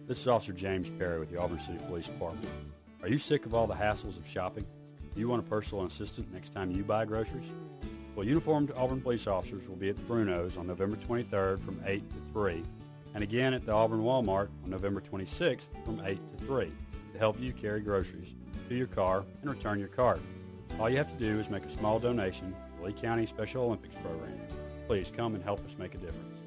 This is Officer James Perry with the Auburn City Police Department. Are you sick of all the hassles of shopping? Do you want a personal assistant next time you buy groceries? Well, uniformed Auburn police officers will be at the Bruno's on November 23rd from 8 to 3, and again at the Auburn Walmart on November 26th from 8 to 3 to help you carry groceries to your car and return your cart. All you have to do is make a small donation to the Lee County Special Olympics program. Please come and help us make a difference.